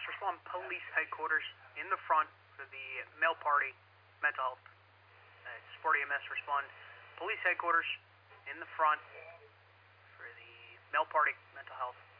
respond police headquarters in the front for the Mail Party mental health. Support EMS respond police headquarters in the front for the Mail Party mental health.